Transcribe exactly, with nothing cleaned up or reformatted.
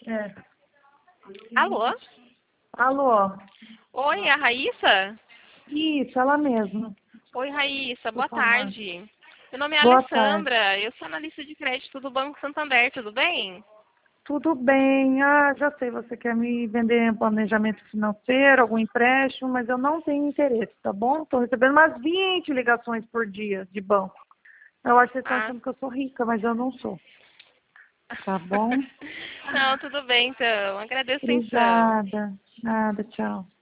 É. Alô? Alô? Oi, a Raíssa? Isso, ela mesma. Oi, Raíssa, Por boa favor. tarde. Meu nome é Boa tarde. Alessandra, eu sou analista de crédito do Banco Santander, tudo bem? Tudo bem. Ah, já sei, você quer me vender um planejamento financeiro, algum empréstimo, mas eu não tenho interesse, tá bom? Estou recebendo umas vinte ligações por dia de banco. Eu acho que vocês estão Ah. achando que eu sou rica, mas eu não sou. Tá bom? Não, tudo bem então, agradeço então. Obrigada. Nada, tchau.